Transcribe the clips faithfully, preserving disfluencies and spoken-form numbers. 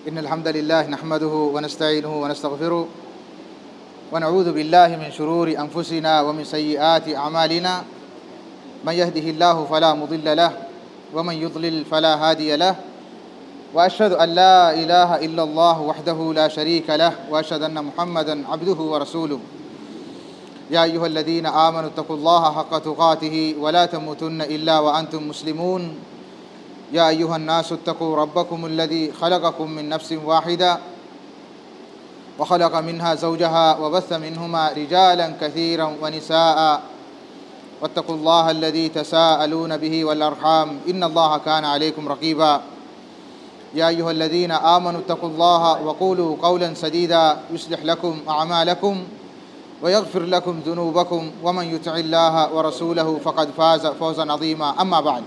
إن الحمد لله نحمده ونستعينه ونستغفره ونعوذ بالله من شرور أنفسنا ومن سيئات أعمالنا من يهده الله فلا مضل له ومن يضلل فلا هادي له وأشهد أن لا إله إلا الله وحده لا شريك له وأشهد أن محمدا عبده ورسوله يا أيها الذين آمنوا اتقوا الله حق تقاته ولا تموتن إلا وأنتم مسلمون يا أيها الناس اتقوا ربكم الذي خلقكم من نفس واحدة وخلق منها زوجها وبث منهما رجالا كثيرا ونساء واتقوا الله الذي تساءلون به والأرحام إن الله كان عليكم رقيبا يا أيها الذين آمنوا اتقوا الله وقولوا قولا سديدا يصلح لكم أعمالكم ويغفر لكم ذنوبكم ومن يطع الله ورسوله فقد فاز فوزا عظيما أما بعد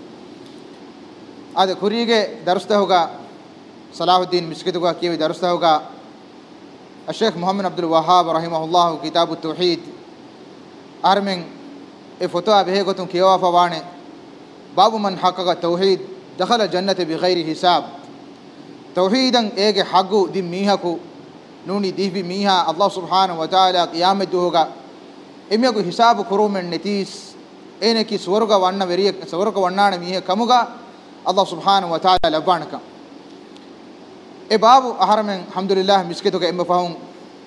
هذا كوريجة درسته هوغا صلاح الدين مسكت هوغا كيف درسته هوغا الشيخ محمد عبد الوهاب رحمه الله كتاب التوحيد أرمن إفتوى به قتم كيوا فوانه باب من حقق التوحيد دخل الجنة بغير حساب توحيدا إيجي حقو دي ميهاكو نوني دي في ميها الله سبحانه وتعالى قيامة دوغا إميكو حساب كروم النتيس إنكي سورغا وانا وريك سورغا وانا ميها كموغا الله سبحانه وتعالى لبانك إيه بابو أحرمن الحمد لله مسكتو كإما فهم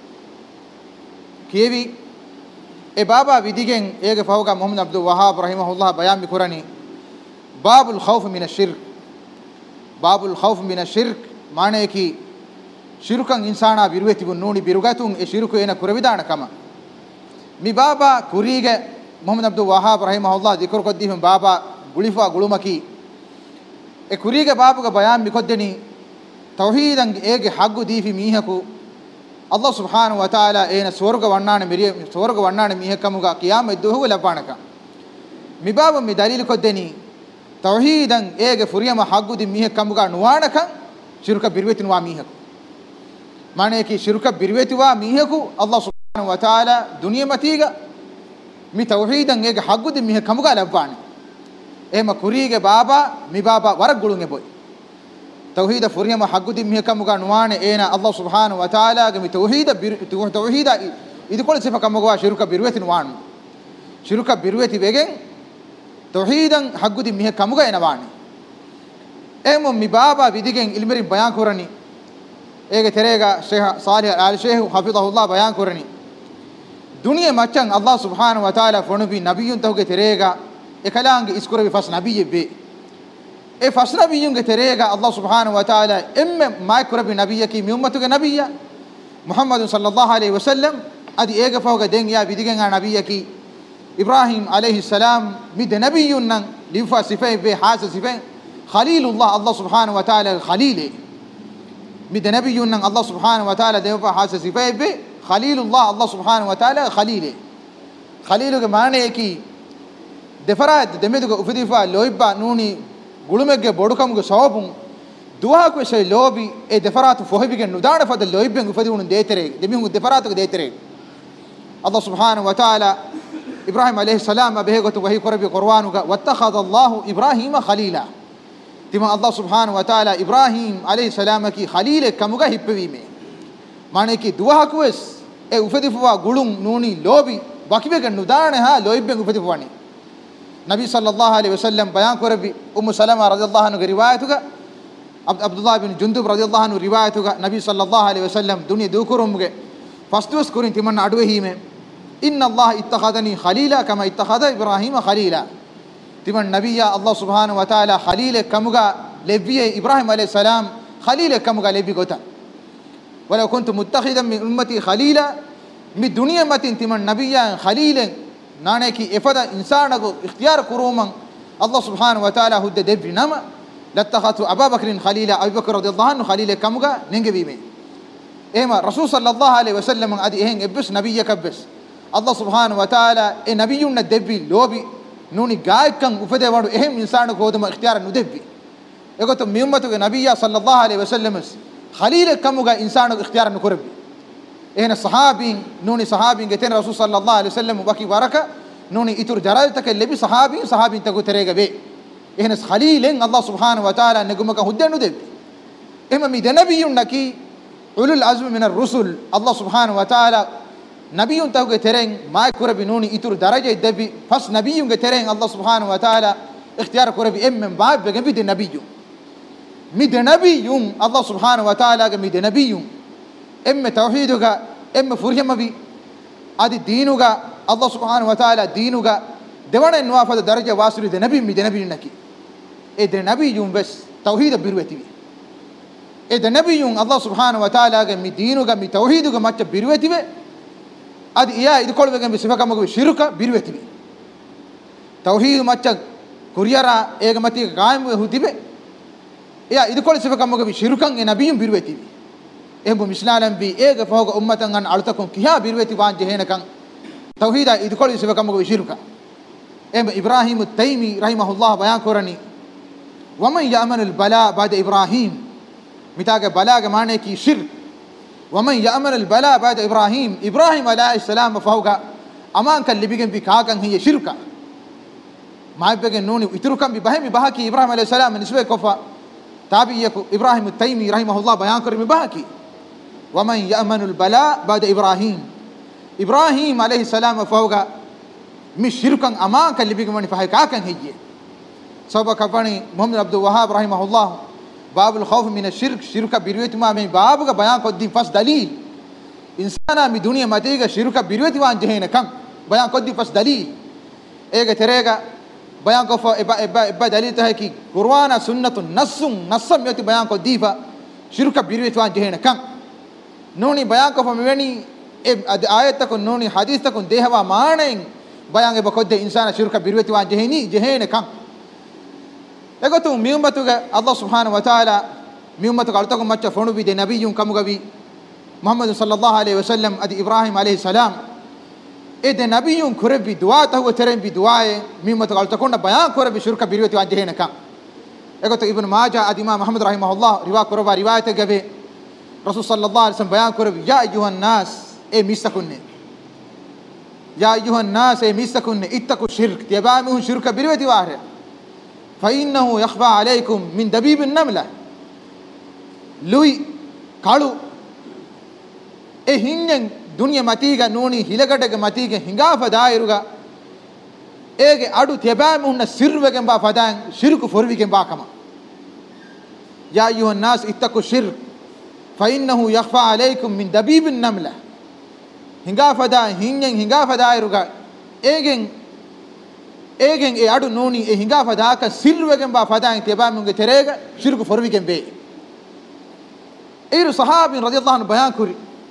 كيبي إيه بابا بيديجن إيه فهوغا محمد عبد الوهاب رحمه الله بيان بكراني باب الخوف من الشرك باب الخوف من الشرك معنى كي شركان إنسانا بيروتي بنوني بيروغاتون إيه شركو إنا كربيدانا كما مي بابا كوريجة محمد عبد الوهاب رحمه الله ذكر قديهم بابا غليفا غلومكي إيه كوريجة بابا بيان بكدني توحيدا إيه حقو دي في ميهكو الله سبحانه وتعالى إنا سورغ ونان مريم سورغ ونان ميهكموغا قيام الدوه لبانك مي بابا مي دليل كدني توحيدا إيه فريما حقو دي ميهكموغا نوانك شرك بيروتين واميهكو معنى كي شرك بيروتوا ميهكو الله سبحانه وتعالى دنيا متيجا مي توحيدا إيه حقو دي ميهكموغا لبانك إما كوريجة بابا مي بابا ورق قلوني بوي توحيد فريما حقو دي ميهكموغا نوانك إنا الله سبحانه وتعالى مي توحيد توحيد إذا كل صفة كموغا شرك بيروتين وان شرك بيروتي بيجن توحيدا حقو دي ميهكموغا إنا وان إما مي بابا بيديجن إلمري بيان كوراني إيه تريغا شيخ صالح آل شيخ حفظه الله بيان كوراني دنيا مچن الله سبحانه وتعالى فنبي نبي تهوغ تريغا إكلانغ إسكور بفاس نبي بي إيه فاس نبي يونغ تريغا الله سبحانه وتعالى إما ما يكور بنبي كي ميومتوغ نبي محمد صلى الله عليه وسلم أدي إيه فهوغ دين يا بيديغن نبي كي إبراهيم عليه السلام مد نبي يونن ليفا صفين بي حاس صفين خليل الله الله سبحانه وتعالى خليله مد نبي يونن الله سبحانه وتعالى ديفا حاس صفين بي خليل الله الله سبحانه وتعالى خليله خليله معنى كي دفرات دميدو افديفا لويبا نوني غلومگه بودكمگه سوابون دوها كوشي لوبي اي دفرات فوهبيگه ندان فد لويبن افديون ديتري دميون دفرات ديتري الله سبحانه وتعالى ابراهيم عليه السلام بهغت وهي قربي قرانوغا واتخذ الله ابراهيم خليلا تما الله سبحانه وتعالى ابراهيم عليه السلام كي خليل كمغا هيپويمه معنی كي دوها كوس اي افديفوا غلون نوني لوبي باكيبگه ندان ها لويبن افديفواني نبي صلى الله عليه وسلم بيان كربي أم سلمة رضي الله عنه روايتها عبد الله بن جندب رضي الله عنه روايتها نبي صلى الله عليه وسلم دنيا دوكرهم فاستوس كورين تمن أدوهيم إن الله اتخذني خليلا كما اتخذ إبراهيم خليلا تمن نبي الله سبحانه وتعالى خليل كمغا لبي إبراهيم عليه السلام خليل كمغا لبي قتا ولو كنت متخذا من أمتي خليلا من دنيا متين تمن نبي خليل نانكي إفدا إنسانك اختيار كروما الله سبحانه وتعالى هد دبر نما لاتخذت أبا بكر خليلا أبي بكر رضي الله عنه خليل كمغا نينغبيمي إما رسول صلى الله عليه وسلم أدي إهن إبس نبي كبس الله سبحانه وتعالى إيه نبينا دبي لوبي نوني غاي كان وفدا وانو إهم إنسانك هو اختيار ندبي يقول ميمتك نبي صلى الله عليه وسلم خليل كمغا إنسانك اختيار نكربي إهنا الصحابين نوني صحابين قتين رسول صلى الله عليه وسلم وبكي بركة نوني إتر جرالتك اللي بي صحابين صحابين تقو تريق بي إهنا خليل الله سبحانه وتعالى نقومك هدى ندب එහෙම මේ දෙනබියුන් නකි උලුල් අස්ම මිනර් රුසුල් අල්ලාහ් සුබ්හානහු වතාලා නබියුන් තවගේ තෙරෙන් මායි කුරබි නූනි ඉතුරු දරජෙ දෙබි ෆස් නබියුන්ගේ තෙරෙන් අල්ලාහ් සුබ්හානහු වතාලා ඉක්තියාර කුරබි එම්මෙන් බාබ්බෙ බි දෙනබියුන් mi de nabiyun Allah subhanahu wa ta'ala ga mi de nabiyun emme tawhiduga emme furhamabi adi deenuga Allah subhanahu wa ta'ala deenuga devana nuafada daraja wasuri de nabiy mi de nabiyun naki e de nabiyun bes tawhid birweti e de nabiyun Allah subhanahu wa ta'ala ga mi deenuga mi tawhiduga macha birweti adi iya idukolwegen bi sifakamuga shirka birweti tawhid macha kuriyara ega mati qaim hutibe ya idukol sifakamuga bi shirukan e nabiyun birweti ehbu mislalam bi ega foga ummatan an alutakum kiha birweti wan jehenakan tauhida idukol sifakamuga bi shiruka em ibrahim at-taymi rahimahullah bayan korani waman ya'mal al-bala ba'da ibrahim mitaga bala ga mane ki shirk waman ya'mal al-bala ba'da ibrahim ibrahim alayhi salam foga aman kan libigen bi kagan hiya shirka maibegen noni iturukan bi bahmi bahaki ibrahim alayhi salam nisbe kofa tabi'iyaku ibrahim at-taymi rahimahullah bayan kori mibahaki waman ya'manu al-bala ba'da ibrahim ibrahim alayhi salam fawga mi shirkan aman kan libigi mani fahay kakan hijje sabba kapani muhammad abdul wahhab rahimahullah babul khawf min ash-shirk shirka birweti ma me babuga bayan koddi fas dalil insana mi duniya matiga shirka birweti wan jehena kan bayan koddi fas dalil ega terega bayan ko fa eba eba eba dalil ta hai ki qur'ana sunnatun nassun nassam yati bayan ko difa shirka birweti wan jehena kan noni bayan ko fa meveni e ayat ko noni hadith ko dehawa maanen bayan e bakodde insana shirka birweti wan jeheni jehena kan egotu mi ummatuga Allah subhanahu wa ta'ala mi ummatuga altago macha fonu bi de nabiyun kamugabi muhammad sallallahu alaihi wasallam adi ibrahim alaihi salam ede nabiyun kurebi dua tahu terem bi duae mi ummatuga altakonda bayan kurebi shirka birweti wan jehena kan egotu ibn majah adi imam muhammad rahimahullah riwa korba riwayat gabe rasul sallallahu alaihi wasallam bayan kurebi ya ayuhan nas e misakunne ya ayuhan nas e misakunne ittaqu shirk tibamu shirka birweti wahre فإنه يخفى عليكم من دبيب النملة لوي كالو e hingen dunya matiga noni hilagadaga matiga hingafa dairuga ege adu tebam unna sirwegen ba fadan shirku forwigen ba kama ya ayuhan nas ittaqu shirk fa innahu yakhfa alaykum min dabib an-namla hingafa da hingen hingafa dairuga egen egen e adu noni e hingafa da ka sirwegen ba fadan tebam unge terega shirku forwigen be eiru sahabin radiyallahu anhu bayan kuri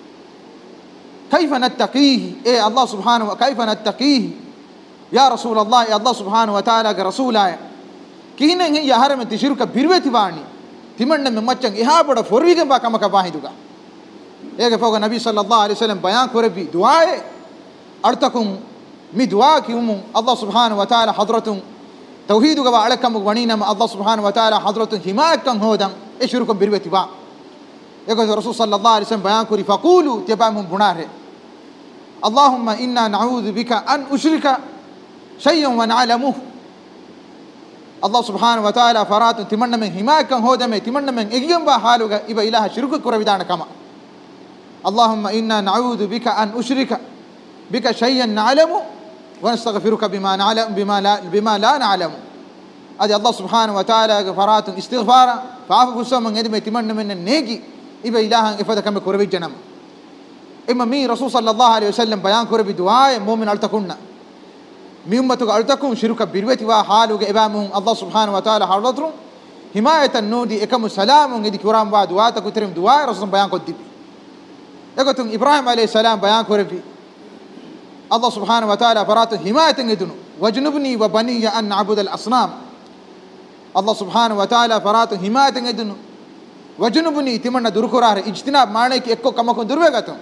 كيف نتقيه اي الله سبحانه وكيف نتقيه يا رسول الله يا الله سبحانه وتعالى رسولا كينن هي هرم تشرك بيروتي واني تمن ممچن اها بڑ فوريگن با كما كباهيدوگا ايگه فوق نبي صلى الله عليه وسلم بيان كربي دعاء ارتكم مي دعاء كيوم الله سبحانه وتعالى حضرتم توحيدوگا علكم ونينم الله سبحانه وتعالى حضرتم حمايتكم هودن اشركم بيروتي با ايگه رسول صلى الله عليه وسلم بيان كري فقولوا تبام بناره اللهم إنا نعوذ بك أن أشرك شيئا ونعلمه الله سبحانه وتعالى فرات تمنى من حماية هو دم تمنى من إجيم بحالك إبا إله شرك كربيدان كما اللهم إنا نعوذ بك أن أشرك بك شيئا نعلمه ونستغفرك بما نعلم بما لا بما لا نعلم أدي الله سبحانه وتعالى فرات استغفارا فعفو سوى من يدم تمنى من النيجي إبا إله إفادك من كربيدان إما مي رسول صلى الله عليه وسلم بيان كربي دعاء مؤمن ألتكنا مي أمتك ألتكم شرك بيروتي وحالك إبامهم الله سبحانه وتعالى حرضتهم حماية النودي إكم السلام ونجد كرام بعد دعاء تكترم دعاء رسول بيان كدبي يقولون إبراهيم عليه السلام بيان كربي الله سبحانه وتعالى فرات حماية ندنو وجنبني وبني أن نعبد الأصنام الله سبحانه وتعالى فرات حماية ندنو وجنبني تمنى دركرار اجتناب معنى كي إكو كما كن دربعتهم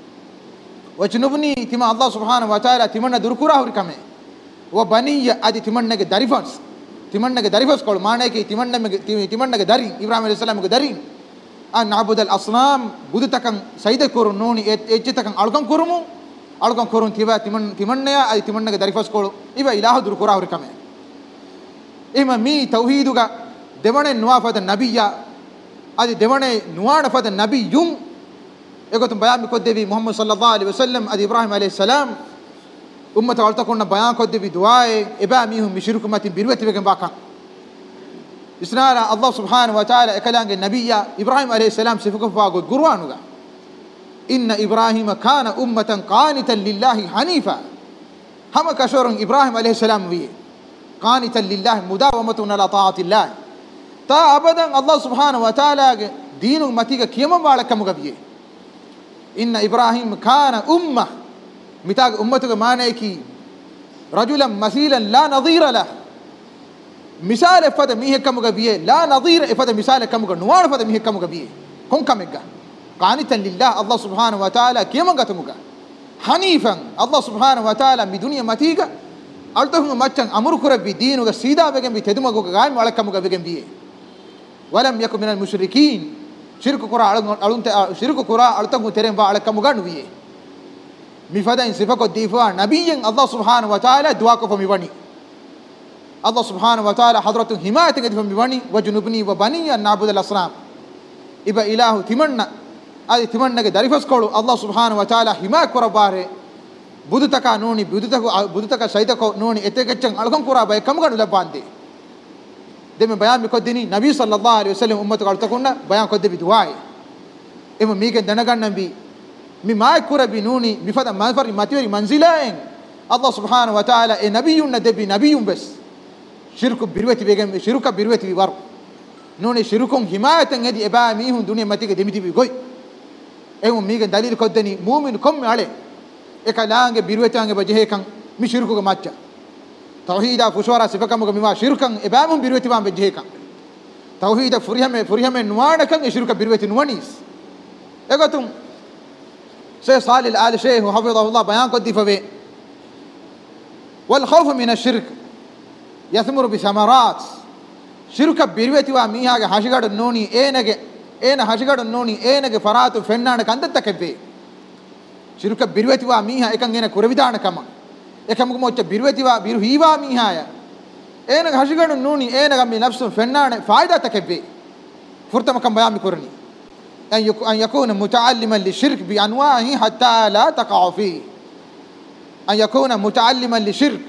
وجنبني تما الله سبحانه وتعالى تمنى دركورا هوري كمه وبني ادي تمنى کے دریفس تمنى کے دریفس کول معنی کہ تمنى تمنى کے دری ابراہیم علیہ السلام کے دری ان نعبد الاصنام بود تکن سید کورن نونی اچ تکن الکم کورمو الکم کورن تیوا تمن تمنى ادي تمنى کے دریفس کول ایوا الہ درکورا هوري کمه ایم می توحیدگا දෙවනේ නුවාෆද නබියා adi devane nuwana fada nabiyum egotum bayan koddevi muhammad sallallahu alaihi wasallam adi ibrahim alayhi salam ummata altakonna bayan koddevi duae eba mihum mishirku matin birweti wegen baka isnara allah subhanahu wa ta'ala ekalange nabiyya ibrahim alayhi salam sifuko fago gurwanuga inna ibrahima kana ummatan qanitan lillahi hanifa hama kashorun ibrahim alayhi salam wi qanitan lillahi mudawamatun ala ta'atillah ta abadan allah subhanahu wa ta'ala ge dinu matiga kiyama walakamuga biye inna ibrahim kana umma mitag ummatuga maane ki rajulan masilan la nadhira lah misal fada mihe kamuga biye la nadhira fada misal kamuga nuwar fada mihe kamuga biye kon kamega qanitan lillah allah subhanahu wa ta'ala kiyama gatamuga hanifan allah subhanahu wa ta'ala mi duniya matiga altahu maccan amru kurabbi dinuga sida begen bi tedumago gaim walakamuga begen biye walam yakun minal mushrikin shirku qura alunta shirku qura altahu terem wa alakamuga nuwiye mi fada in sifako difa nabiyyan allah subhanahu wa ta'ala dua ko mi wani Allah subhanahu wa ta'ala hadratu himayatan edifam biwani wajnubni wa bani an na'budal asnam iba ilahu timanna adi timannage darifas kolu Allah subhanahu wa ta'ala himay korabare budutaka noni budutaka budutaka saitako noni etekechan algon koraba ekamganu labande deme bayan mi koddini nabi sallallahu alaihi wasallam ummatu kaltakonna bayan kodde biduai ema mige danagannan bi mi may korabi noni mi fada manfari matiwari manzilaen Allah subhanahu wa ta'ala e nabiyun debi nabiyun bes shirku birweti begem shiruka birweti bi war noni shirukon himayatan edi eba mihun duniya matige demiti bi goy ehum mige dalil koddeni mu'min kom ale ekalaange birwetange bajehe kan mi shirku ga matcha tauhida fushwara sifakam ga miwa shirkan eba mun birweti wan bajehe kan tauhida furihame furihame nuwana kan shiruka birweti nuwanis egotum shay salil al shaykh hafizahu allah bayan koddi fawe wal khawf min ash-shirk yathmuru bi thamarat shirka birweti wa mihaage hashigadu noni enage ena hashigadu noni enage faratu fennana kandatta kebbe shirka birweti wa miha ekan ena kuravidana kama ekamugo mocha birweti wa biru hiwa mihaya enage hashigadu noni enaga mi nafsu fennana faida takebbe furtama kam bayami kurni an an yakuna mutaalliman lishirk bi anwahi hatta la taqa'u fi an yakuna mutaalliman lishirk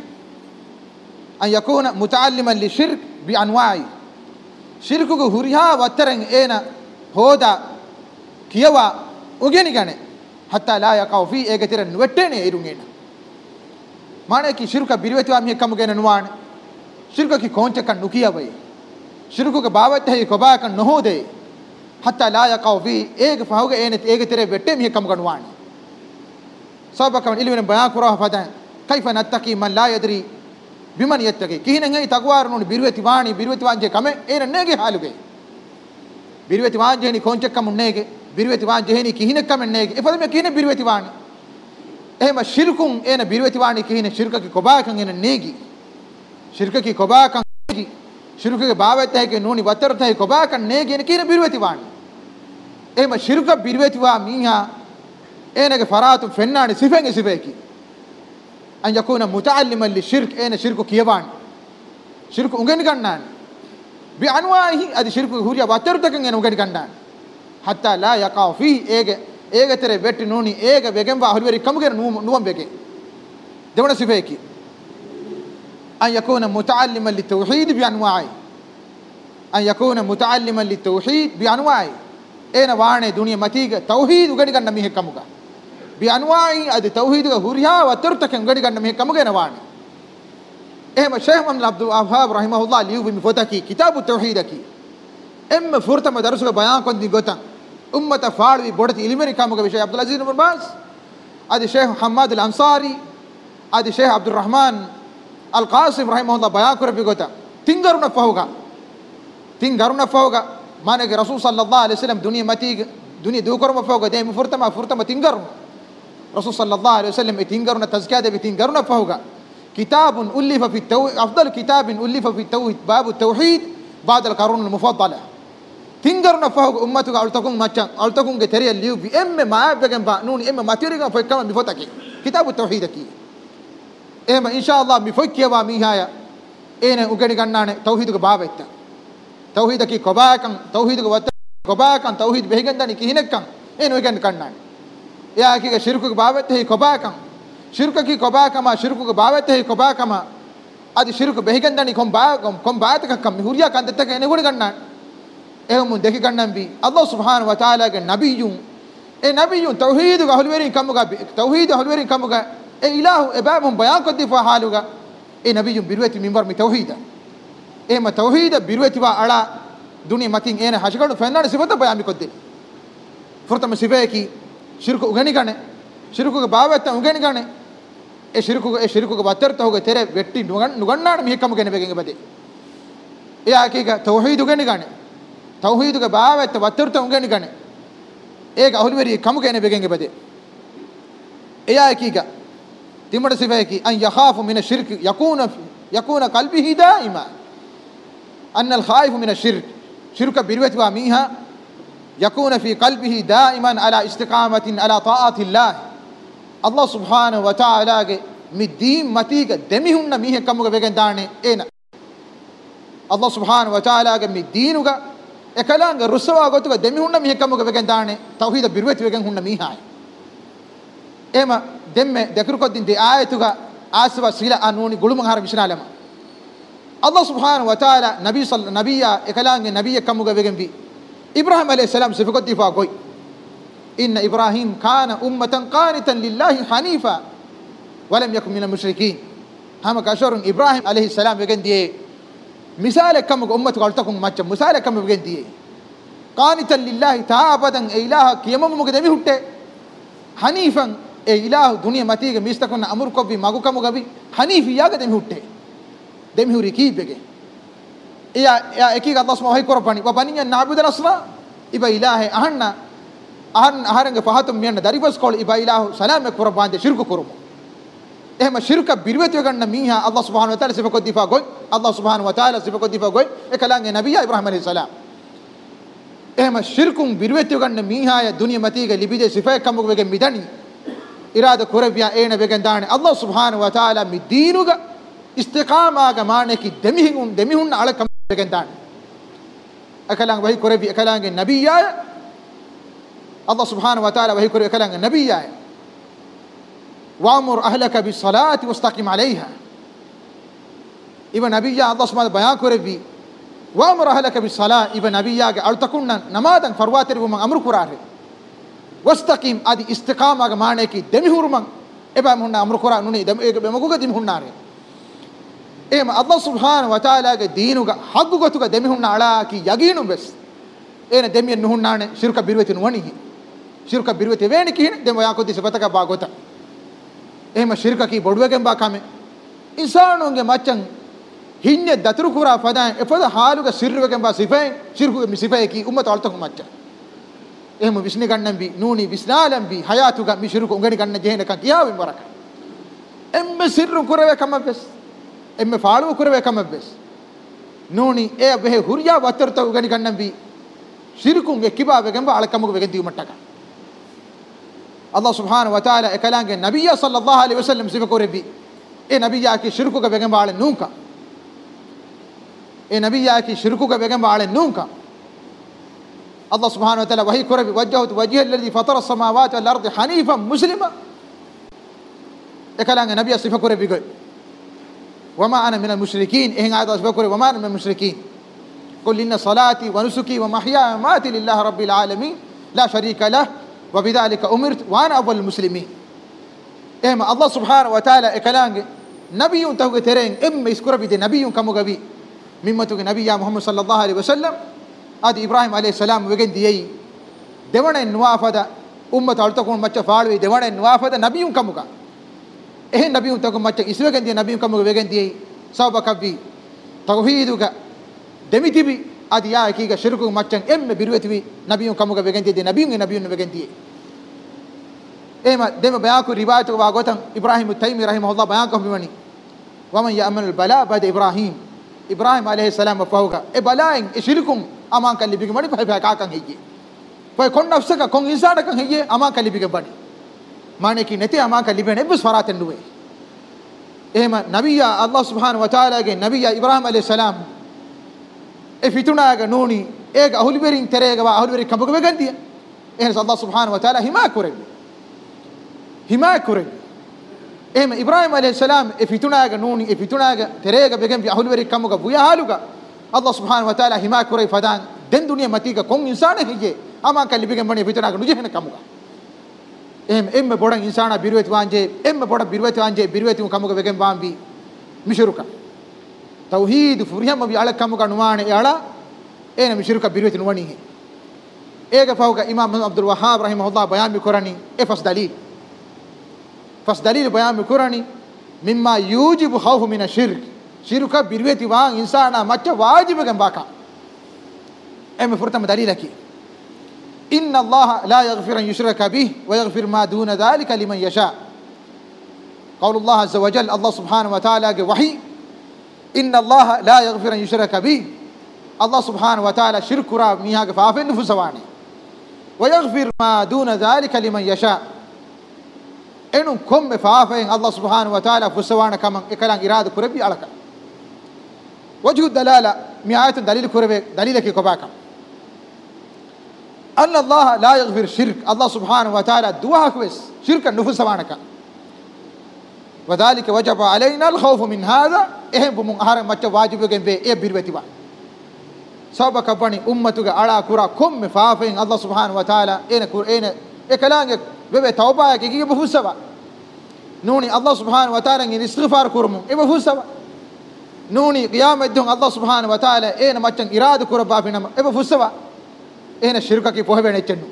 an yakuna mutaalliman lishirk bi anwa'i shirku go huriha wattaren ena hoda kiyawa ugeni gane hatta la yaqau fi egetiran wettene irungena mane ki shirka birwetiwa mi kamu gene nuwane shirka ki konche kan nukiya bai shirku ga bawat hai ko ba kan nohode hatta la yaqau fi eg fahuga ene egetere wette mi kamu ganwane sabaka ilmin bayan kura fadan kaifa nattaqi man la yadri biman yattaqi kihinen ei tagwarun birweti wani birweti wanje kame ena nege haluge birweti wanje ni konche kam nege birweti wanje ni kihinen kam nege efada me kihinen birweti wani ehma shirkun ena birweti wani kihinen shirka ki koba kan ena negi shirka ki koba kan negi shirka ke bawet hai ke noni watar thai koba kan nege ena kihinen birweti wani ehma shirka birweti wa miha ena ke faratu fennani sifenge sifeki an yakuna mutaalliman lishirk ena shirku kiyawan shirku ungeni gannan bi anwahi adi shirku huriya wataru takan ena ungeni gannan hatta la yaqa fi ege ege tere vetti noni ege begemba hurweri kamugere nuwam bege devana sifeki an yakuna mutaalliman litawhid bi anwa'i an yakuna mutaalliman litawhid bi anwa'i ena waane duniya matiga tauhid ugeni ganna mi hekamuga bi anwa'i adi tauhid ga huriya watar takan ugeni ganna mi hekamuga ena waane ehma shaykh Muhammad Abdul Wahhab rahimahullah liyu bi fotaki kitab at-tauhid ki em furta madarsu ga bayan kon di gotan ummata faadwi bodati ilmeri kamuga vishay Abdul Aziz ibn Baz adi shaykh Muhammad al-Ansari adi shaykh Abdul Rahman al-Qasim rahimahullah bayan kor bi gotan tingaruna fahuga tingaruna fahuga mane ke rasul sallallahu alaihi wasallam dunia mati dunia du korma fahuga de furta ma furta ma tingaruna rasul sallallahu alaihi wasallam tingaruna tazkiyah de tingaruna fahuga كتاب ألف في التوحيد أفضل كتاب ألف في التوحيد باب التوحيد بعد القرون المفضلة تنجر نفوق أمتك ألتكم ماتشان ألتكم كتير الليو بي إم ما بيجن بانون إم ما تيرجع في كلام بفتك كتاب التوحيد كي إم إن شاء الله بفك يا وامي هاي إيه نعوكني كنا توحيد كباب إتا توحيد كي كباكم توحيد كوات කොබාකන් තෞහීද් බෙහෙගෙන්දනි කිහිනෙක්කන් ඒ නොයකන් කන්නානේ එයා කීක ශිර්කුක බාවත්තේ කොබාකන් ශිර්කකි කොබාකම ශිර්කුක බාවත්තේ කොබාකම අදි ශිර්ක බෙහෙගෙන්දනි කොම් බා කොම් බාතකකම් මිහුරියා කන්දත්තක එනගොඩ ගන්නානේ එහෙම දෙක ගන්නම් බි අල්ලාහ් සුබ්හානහු වතාලාගේ නබියුන් ඒ නබියුන් තෞහීද් ගහල්වරින් කමුගා තෞහීද් හල්වරින් කමුගා ඒ ඉලාහු එබාමුන් බයාන් කොද්දිෆා හාලුගා ඒ නබියුන් බිරුවති මින්බර් මි තෞහීද එහෙම තෞහීද බිරුවති වා අලා දුනි මතින් එන හෂකඩු ෆෙන්නාන සිවත බයාන් මි කොද්දි ෆුර්තම සිවේකි ශිර්ක උගණි ගනේ ශිර්කුගේ බාවත්ත උගණි ගනේ ඒ ශිර්කුගේ ඒ ශිර්කුගේ වතරත හොගේ තෙරේ වෙට්ටි නුගන් නුගන්නාන මිහ කමු ගෙන බෙගෙන් බදේ එයා කීක තෞහීද් උගණි ගනේ තෞහීදුගේ බාවත්ත වතරත උගණි ගනේ ඒක අහුලිවරි කමු ගෙන බෙගෙන් බදේ එයා කීක තිමඩ සිවේකි අන් යඛාෆු මින ශිර්ක් යකූන යකූන කල්බිහි දායිමා අන්න අල් ඛායිෆු මින ශිර්ක් ශිර්ක බිරුවති වා මීහා يكون في قلبه دائما على استقامة على طاعة الله الله سبحانه وتعالى مدين متيك دميهن ميه كموغ بيگن داني اينا الله سبحانه وتعالى مدينوغ اكلانغ رسوا گوتوغ دميهن ميه كموغ بيگن داني توحيد بيروت بيگن هن ميهاي ايما دمه دكر كودين دي آيتوغ آسوا سيلا انوني گلوم هار مشنالم الله سبحانه وتعالى نبي صلى نبيا اكلانغ نبي كموغ بيگن بي إبراهيم عليه السلام سفق الدفاع قوي إن إبراهيم كان أمة قانتا لله حنيفا ولم يكن من المشركين هم كاشور إبراهيم عليه السلام بيجن دي مثال كم أمة قالتكم ما تجمع مثال كم بيجن دي قانتا لله تعبدا إله كيما مقدمي هوته حنيفا إله دنيا ماتيك ميستكون أمر كوبي ماغو كم كوبي حنيف يا قدمي هوته دمي هوري كي بيجي يا يا أكيد الله سبحانه وتعالى كرباني وبني النعبد الأصنام إبا إله أهنا أهن أهرنج فهاتم ميان داريبس قول إبا إله سلام كربان ده شرك كرب إهم شرك بيروت يغنى ميها الله سبحانه وتعالى سبق الدفاع قول الله سبحانه وتعالى سبق الدفاع قول إكلام النبي إبراهيم عليه السلام إهم شرك بيروت يغنى ميها يا دنيا متيجة اللي بيجي صفة كم بيجي ميداني إرادة كربيا أين بيجي داني الله سبحانه وتعالى مدينوغ استقامة كمانة كي دميهون دميهون على كم بيجندان أكلام وهي كوربي أكلام النبي يا الله سبحانه وتعالى وهي كوربي أكلام النبي يا وأمر أهلك بالصلاة واستقم عليها إبن نبي يا الله سبحانه بيان كوربي وأمر أهلك بالصلاة إبن نبي يا أرتكون نماذج فرواتر ومن أمر كراره واستقم أدي استقامة كمانة كي دميهور من إبن من أمر كرار نوني دم بمقولة دميهور ناره إيه الله سبحانه وتعالى دينوغ حقوقتوغ دميهن على كي يقينو بس إيه دمي نهون نانه شركة بيروت نوانيه شركة بيروت وين كين دم وياكو دي سبتك باغوتا إيه ما شركة كي بدوغن باكامه إنسانونغ ماچن هينه دترو كورا فدان افدا حالوغ سروغن با سيفاي شركو مسيفاي كي امه تالتكو ماچن إيه ما بيسني گنن بي نوني بيسنالم بي حياتوغ مي شركو انگني گنن جهنك كياوين برك ام سرو كورا كم بس එම්මෙ ෆාලුව කරවේ කමබ්බස් නෝනි ඒ බෙහෙ හුරියා වතරත උගනි ගන්නම් බි ශිර්කුන් එක්කිබා වෙගම් බාලකමුක වෙගෙන් දියුමට්ටක අල්ලාහ් සුබ්හානහු වතාලා එකලංගේ නබිය සල්ලල්ලාහු අලයිහි වසල්ලම් සිවකෝරෙබි ඒ නබියා කි ශිර්කුක වෙගම් බාලෙ නූංක ඒ නබියා කි ශිර්කුක වෙගම් බාලෙ නූංක අල්ලාහ් සුබ්හානහු වතාලා වහී කරබි වජ්ජහතු වජ්හ الذي فطر السماوات والارض حنيفا مسلما එකලංගේ නබියා සිවකෝරෙබි ගොයි وما أنا من المشركين إيه هذا أسبكوري وما أنا من المشركين قل إن صلاتي ونسكي ومحياي ومماتي لله رب العالمين لا شريك له وبذلك أمرت وأنا أول المسلمين إيه ما الله سبحانه وتعالى إكلانج نبي تهوج ترين إم يذكر بدي نبي كمجبي مما تقول نبي يا محمد صلى الله عليه وسلم هذا إبراهيم عليه السلام وجن ديي دوانا النوافذة أمة ألتكون ما تفعلوا دوانا النوافذة نبي كمجا إيه النبي تقول ما تك إسوة كندي النبي كم هو كندي سبب كبي توحيدك دميتي بي أديا كيكا شركه ما تك إم بيروت بي نبي كم هو كندي دي نبي نبي نبي كندي إيه ما دم بياكو رواية واقوتن إبراهيم التيمي رحمه الله بياكو بمني ومن يأمن البلاء بعد إبراهيم إبراهيم عليه السلام فوقه إيه بلاء إشركم أمان كلي بيجي مني فهي فهي كاكن هيجي فهي كون نفسك كون إنسان كان هيجي أمان كلي بيجي مني माने की नते अमा का लिबे ने बस फरातन दुए एमा नबिया अल्लाह सुब्हानहु व तआला के नबिया इब्राहिम अलैहि सलाम ए फितुना के नोनी ඒක අහුලි වෙරින් තරේක වා අහුලි වෙරින් කඹක වෙගන්තිය එහෙනම් අල්ලාහ් සුබ්හානහු වතාලා හිමා කරෙවි හිමා කරෙවි එහෙම ඉබ්‍රාහීම අලයිහිස්සලාම් ඒ ෆිතුනාගේ නූනි ඒ ෆිතුනාගේ තරේක වෙගන් අහුලි වෙරින් කඹක බුයාලුක අල්ලාහ් සුබ්හානහු වතාලා හිමා කරේ ෆදාන් den dunia matika kon insana hije ama kan libigen bani fitna nuje hen kamuga em emme bodan insana birweti wanje emme bodan birweti wanje birweti kamuga wegen bambi mishuruka tauhid furiyam bi ala kamuga nuwane yala ene mishuruka birweti nuwani he ega fawga imam abdul wahhab rahimahullah bayan bi qurani e fas dalil fas dalil bayan bi qurani mimma yujibu khawf min ashirk shirka birweti wa insana macha wajiben baka أم فرتم دليلك إن الله لا يغفر أن يشرك به ويغفر ما دون ذلك لمن يشاء قول الله عز وجل الله سبحانه وتعالى وحي إن الله لا يغفر أن يشرك به الله سبحانه وتعالى شرك را ميها فاف نفسواني ويغفر ما دون ذلك لمن يشاء إنهم كم فافين الله سبحانه وتعالى فسوانا كمان إكلان إرادة كربي علىك وجه الدلالة مئات دليل كربي دليلك كباكم أن الله لا يغفر شرك الله سبحانه وتعالى دعاء كويس شرك النفس سبحانك وذلك وجب علينا الخوف من هذا إهم بمن أهار مچ واجب يجن به إيه بيروتي با سبب كبني أمتك على كورا كم مفافين الله سبحانه وتعالى إيه كور إيه إكلانك ببه توبة كي بفوسبا نوني الله سبحانه وتعالى إن استغفار كورم إيه بفوسبا نوني قيام الدون الله سبحانه وتعالى إيه مچن إرادة كورا بافينا إيه بفوسبا إيه الشركة كي فوه بين الجنة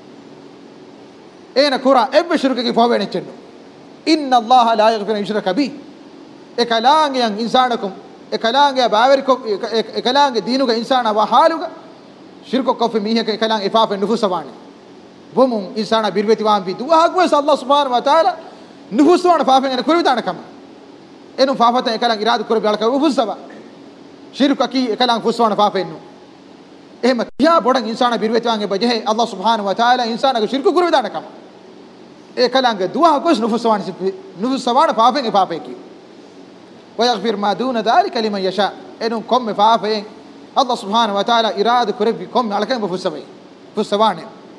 إيه كورا إيه الشركة كي فوه بين الجنة إن الله لا يغفر أن يشرك به إكلانك ين إنسانكم إكلانك باوركم إكلانك دينك إنسان وحالك شركة كوف ميه كإكلانك إفاف النفوس وانه بوم إنسان بيربتي وان بيدو وهاكوس الله سبحانه وتعالى نفوس وان فافين إنه كل دانا كم إنه فافته إكلانك إرادة كل بيالك نفوس سبا شركة كي إكلانك فوس وان فافينه එහෙම කියා බොඩන් ඉන්සාන බිරවෙතවන්ගේ බජේ අල්ලාහ් සුබ්හානහු වතාලා ඉන්සානගේ ශිර්ක කුරු විදාන කම ඒ කලංග දුවා කොස් නුෆසවාන නුෆසවාන පාපෙන් පාපෙකි ويغفر ما دون ذلك لمن يشاء انهم كم فافين الله سبحانه وتعالى اراده كرب كم على كم بفسوي فسوان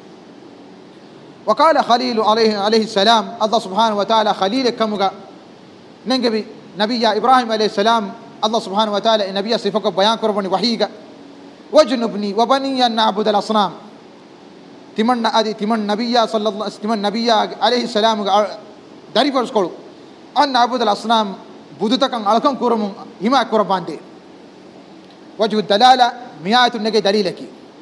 وقال خليل عليه عليه السلام الله سبحانه وتعالى خليل كمغا ننجبي نبي ابراهيم عليه السلام الله سبحانه وتعالى نبي صفك بيان قربني وحيغا وجنبني وبني أن نعبد الأصنام تمن أدي تمن نبي صلى الله تمن نبي عليه السلام داري فرس كلو أن نعبد الأصنام بدوتكان علىكم كورم هما كوربان دي وجه الدلالة مئات النجى دليلك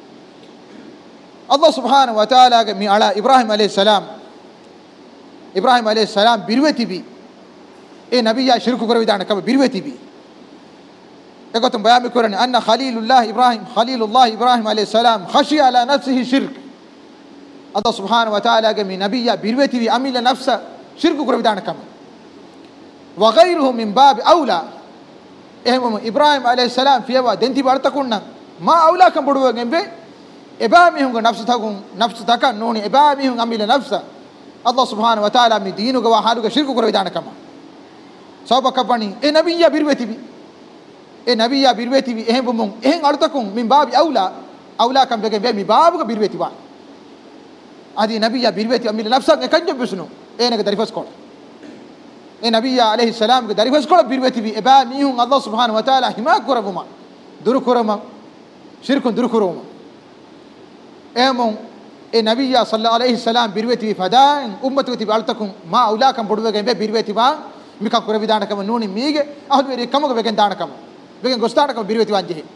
الله سبحانه وتعالى مي على إبراهيم عليه السلام إبراهيم عليه السلام بيروتي بي إيه نبي شرك كوربي دانا كم بيروتي بي يقولون بيان بكرني أن خليل الله إبراهيم خليل الله إبراهيم عليه السلام خشي على نفسه شرك الله سبحانه وتعالى من نبي بيروتي بأميل نفسه شرك كوربي دانا كم وغيره من باب أولى إهم إبراهيم عليه السلام في أبا دنتي بارتكونا ما أولى كم بدو جنبه إبامهم نفس تكون نفس تكان نوني إبامهم أميل نفسه الله سبحانه وتعالى من دينه وحاله شرك كوربي دانا كم سبب كبني إيه نبي بيروتي بي إيه نبي بيروتي بي إهم بمون إهم أرتكون من باب أولى أولى كم بجنبه من باب بيروتي بان هذه نبي بيروتي أميل نفسه كنجب بسنو إيه نك دريفس كون إيه نبي عليه السلام كداري فسكول بيروتي بي إبا ميهم الله سبحانه وتعالى هما كربما دور كرما شرك دور كرما إيه مون إيه نبي صلى الله عليه السلام بيروتي بي فدان أمته تبي ألتكم ما أولاكم بدو جنبه بيروتي بان ميكا كربي دانا كم نوني ميجة أهل بيري كم كم بيكن دانا كم بيكن غستانا كم بيروتي بان جه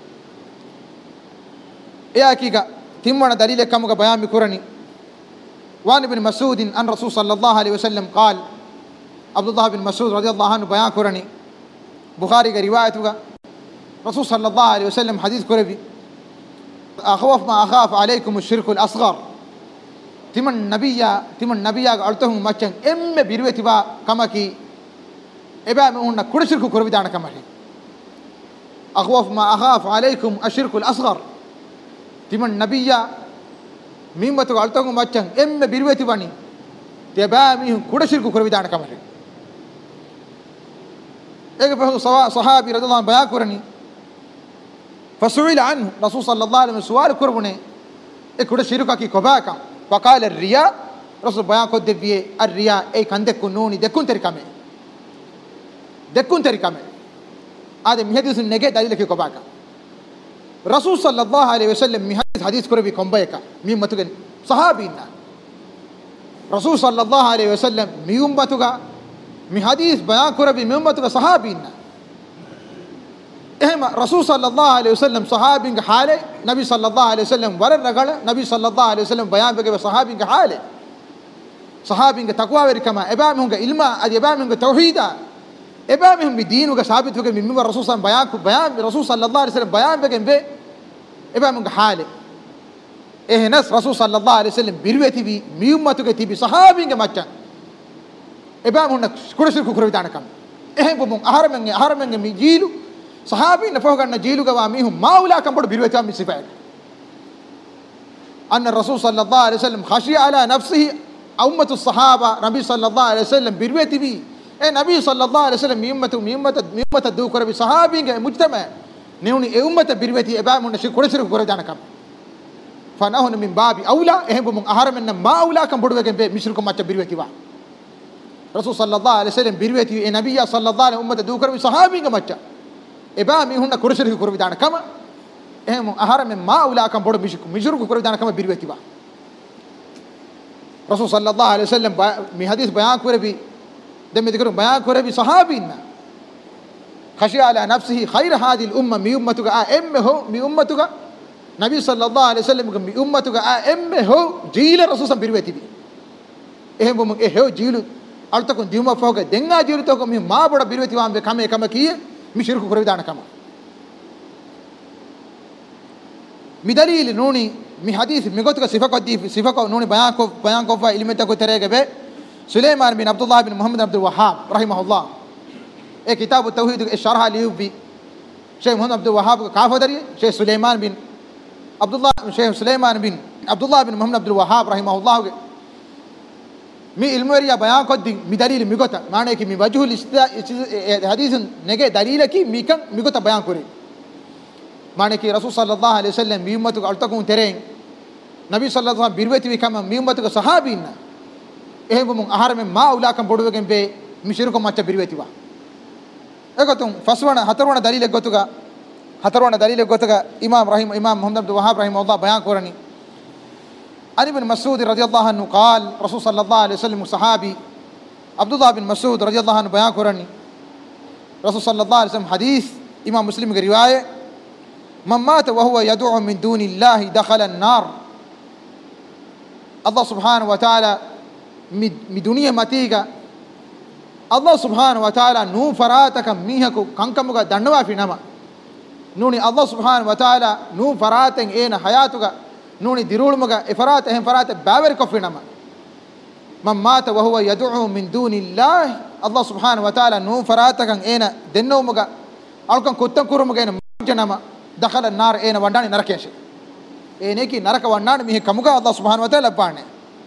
إيه أكيد تيمونا دليل كم كم بيان بكورني وان ابن مسعود أن رسول صلى الله عليه وسلم قال عبد الله بن مسعود رضي الله عنه بيان كورني بخاري کا روایت ہوگا رسول صلى الله عليه وسلم حديث كربي أخوف ما أخاف عليكم الشرك الأصغر تمن نبيا تمن نبيا قلتهم مچن ام بيروتي با كما كي ابا من كل شرك كربي دانا كما أخوف ما أخاف عليكم الشرك الأصغر تمن نبيا ميم بتو قلتهم مچن ام بيروتي باني تبا مي كل شرك كربي دانا كما एक صحابي رضي الله عنه بيان كورني فسئل عنه رسول صلى الله عليه وسلم سؤال كربونه اكوڑ شرک کی کوبا کا وقال الرياء رسول بیان کو دیوی الرياء ای کندے کو نونی دکون طریقہ میں دکون طریقہ میں آدے میحدیث نگے دلیل کی کوبا کا رسول صلی اللہ علیہ وسلم میحدیث حدیث کربی کومبے کا می متگن صحابینا رسول صلی اللہ علیہ وسلم می امتگا می حدیث بیان کربی می امتگا صحابینا එහෙම රසූල් සල්ලල්ලාහු අලයිහි වසල්ලම් සහාබින්ගේ حالේ නබි සල්ලල්ලාහු අලයිහි වසල්ලම් වර රගල නබි සල්ලල්ලාහු අලයිහි වසල්ලම් බයාන් වෙගේ සහාබින්ගේ حالේ සහාබින්ගේ තක්වා වෙරිකම එබාමිහුන්ගේ ඉල්මා අද එබාමිහුන්ගේ තෞහීදා එබාමිහුන්ගේ දීනුගේ සාබිත් වෙගේ මිම්ම රසූල් සම් බයාන් කුබ් බයාන් රසූල් සල්ලල්ලාහු අලයිහි වසල්ලම් බයාන් වෙගේ බේ එබාමිහුන්ගේ حالේ එහෙනස් රසූල් සල්ලල්ලාහු අලයිහි වසල්ලම් බිරවෙති වි මියුම්මතුගේ තිබි සහාබින්ගේ මච්චන් එබාමිහුන් කුරසිල් කුර විදානකම් එහෙම බොමුන් අහරමෙන්ගේ අහරමෙන්ගේ මි ජීලු صحابي نفوق أن جيلوا جواميهم ما ولا كم برد بيروتهم من صفات أن الرسول صلى الله عليه وسلم خشي على نفسه أمة الصحابة نبي صلى الله عليه وسلم بيروتي بي إيه نبي صلى الله عليه وسلم ميمة ميمة ميمة الدوكرة بصحابي مجتمع نيوني أمة بيروتي أبام من شيء كل شيء كورة جانا كم فنحن من باب أولى إيه بمن أهرم إن ما أولى كم برد بيجن بمشركم ما تبيروتي وا رسول صلى الله عليه وسلم بيروتي النبي صلى الله عليه وسلم أمة الدوكرة بصحابي كم එබා මිහුන්න කුරසිරි කුර විදාන කම එහෙම ආහාරමෙන් මා උලාකම් බොඩ මිෂු මිජුරු කුර විදාන කම බිරවෙතිවා රසූල් සල්ලල්ලාහු අලයිහි වසල්ලම් මේ හදීස් බයාන් කරවි දෙමෙ දිකරු බයාන් කරවි සහාබින්න خشي على نفسه خير هذه الامه مي امتك ام هو مي امتك نبي صلى الله عليه وسلم مي امتك ام هو جيل رسول سم بිරවෙතිවි එහෙම බොම ඒ හෝ ජීලු අල්තකුන් දියුම ෆෝක දෙන්නා ජීලු තෝක මේ මා බොඩ බිරවෙතිවාම් වේ කම එකම කීයේ مشرك كوري دانا كما مدليل نوني مي حديث ميغوتك صفه قدي صفه كو نوني بيان كو بيان كو علمته كو تريغه به سليمان بن عبد الله بن محمد عبد الوهاب رحمه الله اي كتاب التوحيد الشرح ليوبي شيخ محمد عبد الوهاب كافدري شيخ سليمان بن عبد الله شيخ سليمان بن عبد الله بن محمد عبد الوهاب رحمه الله مي علموريا بيان كدي مدليل ميغوتا معنی کی می وجه الحديث نگه دلیل کی میکن ميغوتا بيان کرے معنی کی رسول صلی اللہ علیہ وسلم می امت کو التکون ترین نبی صلی اللہ علیہ وسلم بیروتی وکم می امت کو صحابین එහෙම මුන් ආහාරයෙන් මා උලාකම් බොඩුවගෙන් බේ මිශිරකම් මච්ච බිරවෙතිවා එකතුම් ෆස්වන හතරවන දලීල ගොතුගා හතරවන දලීල ගොතුගා ඉමාම් රහිම ඉමාම් මුහම්මද් අබ්දුල් වහාබ් රහිමහුල්ලාහ බයාන් කරණි علي بن مسعود رضي الله عنه قال رسول صلى الله عليه وسلم صحابي عبد الله بن مسعود رضي الله عنه بيان كرني رسول صلى الله عليه وسلم حديث امام مسلم کی روایت من مات وهو يدعو من دون الله دخل النار الله سبحانه وتعالى می دنیا متیگا الله سبحانه وتعالى نو فراتك میهکو کنکمگا دنوا فینما نونی الله سبحانه وتعالى نو فراتن این حیاتگا نوني ديرولمغا افرات اهم فرات باور كفينما من مات وهو يدعو من دون الله الله سبحانه وتعالى نو فراتك اين دنومغا الكن كوتن كورمغا اين جنما دخل النار اين ونداني نركيش اينيكي نرك وندان مي كمغا الله سبحانه وتعالى بانه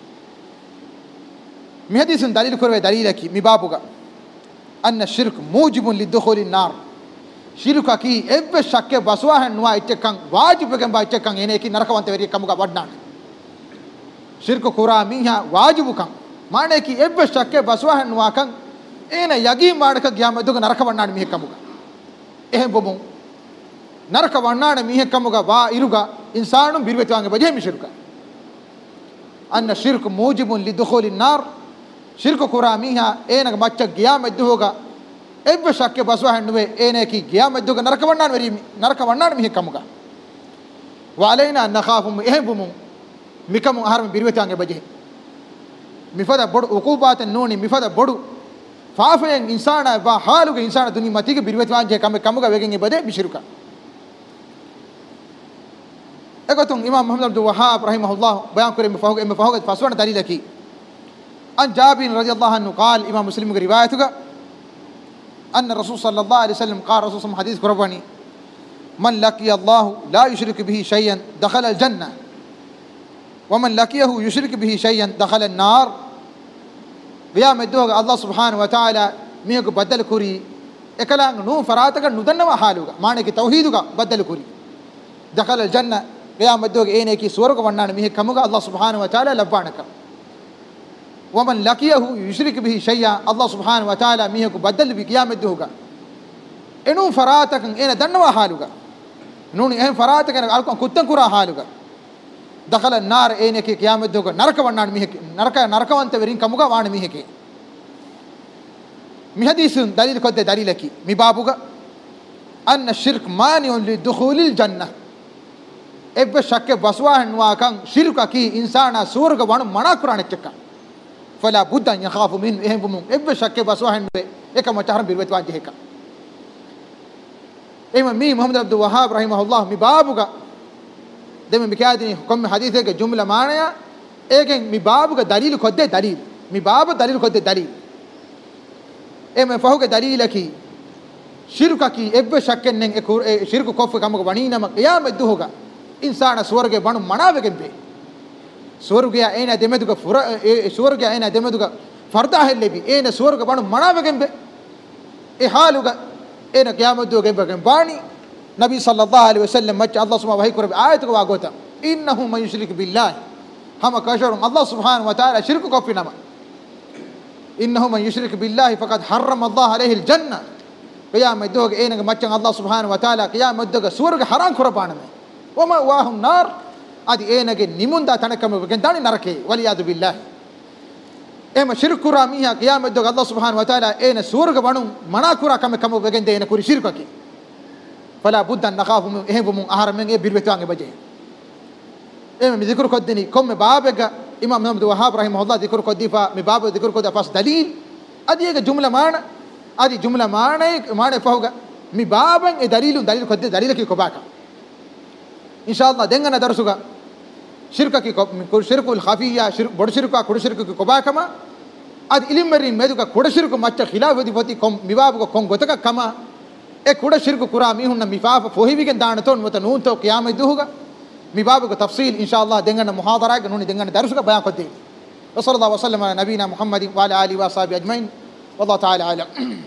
مي حديث دليل كوره دليلكي مي بابوغا ان الشرك موجب للدخول النار شرك كي اب شك بسواه نوا ايتكن واجب كن بايتكن اينيكي نركوانت وري كمغا وندان شرك كورا ميها واجب كن معنی کی اب شک بسواه نوا كن اين يگي ماඩක ගියාම දුක නරක වන්නාන මිහ කමුගා එහෙම බොමු නරක වන්නාන මිහ කමුගා වා ඉරුගා ඉන්සානුම් බිරවෙතවංගේ බජේ මිශිරුක අන්න ශිර්ක මූජිබුන් ලිදුඛූල් النار ශිර්ක කුරා මිහ ඒනක මච්ච ගියාම දුහෝගා එබ්බ ශක්ක බසවහන් නුවේ ඒනකි ගියාම දුක නරක වන්නාන වෙරි නරක වන්නාන මිහ කමුගා වලයිනා නඛාෆුම් එහෙම බොමු මිකමු ආහාරම බිරවෙතවංගේ බජේ මිෆද බොඩු උකූබාත නෝනි මිෆද බොඩු فافين انسان با حالو کے انسان دنیا متی کے بیروت وان جے کم کم کا وگیں بدے بشرکا اگتون امام محمد عبد الوهاب رحمه الله بیان کرے مفاوق مفاوق فاسوان دلیل کی ان جابر رضی اللہ عنہ قال امام مسلم کی روایت ہے ان رسول صلی اللہ علیہ وسلم قال رسول صلی حدیث قربانی من لقي الله لا يشرك به شيئا دخل الجنه ومن لقيه يشرك به شيئا دخل النار قيام الدوغ الله سبحانه وتعالى ميك بدل كوري اكلان نو فراتك ندنوا حالوغا معنی کہ توحیدوغا بدل كوري دخل الجنة قيام الدوغ إينيكي سورغ ونان ميه كمغا الله سبحانه وتعالى لبانك ومن لقيه يشرك به شيئا الله سبحانه وتعالى ميه كو بدل بقيام الدوغ إنو فراتك إين دنوا حالوغا نوني إين فراتك ألكم كتن كرا حالوغا دخل النار إينيكي قيام الدوغ نرك ونان ميه نرك نرك وانت ورين كمغا وان ميه كي مهديس دليل كد دليلك مبابوغا أن الشرك مانع لدخول الجنة إب شك بسواه واكان شرك كي إنسان سورغ وان منا قرآن تكا فلا بد أن يخاف من إهم بمون إب شك بسواه إك متحرم بيروت واجهك إمام مي محمد عبد الوهاب رحمه الله مبابوغا دم مكادني كم حديثه جملة معنى إيه مبابوغا دليل كد دليل مباب دليل كد دليل إمام فهوك دليلك شرك كي إب شك نين شرك كوف كم غنينا ما قيام الدهوغا إنسان سورغ بانو مناوكم بي سورغ يا أين دمدوغا فر سورغ يا أين دمدوغا فردا هلبي أين سورغ بانو مناوكم بي إحالوغا أين قيام الدهوغا بكم باني نبي صلى الله عليه وسلم ما الله سبحانه وهي كرب آية واقوتا إنه من يشرك بالله هم كاشر الله سبحانه وتعالى شرك كوفنا ما إنه من يشرك بالله فقد حرم الله عليه الجنة قيام الدهوغا أين ما الله سبحانه وتعالى قيام الدهوغا سورغ حرام كربانا وما واهم نار ادي اينگه ನಿಮುಂದ ತನಕಮ ಬಗೆಂದಾನಿ ನರಕೆ ವಲಿಯಾದು ಬಿಲ್ಲಾಹ್ ಎಮ ಶಿರ್ಕುರಾ ಮಿಹಾ ಕಿಯಾಮತ್ ದೊಗ ಅಲ್ಲಾಹ್ ಸುಬ್ಹಾನಹು ವ ತಆಲಾ ಏನ ಸೂರ್ಗ ಬಣು ಮನಾಕುರಾ ಕಮ ಕಮ ಬಗೆಂದೆ ಏನ ಕುರಿ ಶಿರ್ಕಕಿ ಫಲಾ ಬುದ್ದ ನಖಾಫು ಎಹಬು ಮುಂ ಆಹಾರ ಮೆಂಗೆ ಬಿರ್ವೆತಾಂಗೆ ಬಜೆ ಎಮ ಮಿ ذکر ಕೊದ್ದಿನಿ ಕೊಮ್ಮೆ ಬಾಬೆಗ ಇಮಾಮ್ ಮುಹಮ್ಮದ್ ವಹಾಬ್ ರಹಿಮಹುಲ್ಲಾಹ್ ذکر ಕೊದ್ದಿಫಾ ಮಿ ಬಾಬೆ ذکر ಕೊದ ಫಾಸ್ ದಲೀಲ್ ಅದಿಯಗ ಜುಮ್ಲಾ ಮಾನ ಅದಿ ಜುಮ್ಲಾ ಮಾನೆ ಮಾನೆ ಫಹುಗ ಮಿ ಬಾಬನ್ ಎ ದಲೀಲು ದಲೀಲ್ ಕೊದ್ದೆ ದಲೀಲಕಿ ಕೊಬಾಕ إن شاء الله دعنا درسوغا شركة كي كل شركة الخفية شرك بڑ شركة كل شركة كي كوبا كما أد إلهم مرين ميدوكا كل شركة ما تشا خلاف ودي فتي كم ميبابو كم غوتكا كما إيه كل شركة كورا ميهون ميفاف فوهي بيكن دانتون متنون تو قيام يدوهوغا ميبابو كتفصيل إن شاء الله دعنا محاضرة كنوني دعنا درسوغا بيان كدي وصلى الله وسلم على نبينا محمد وعلى آله وصحبه أجمعين والله تعالى أعلم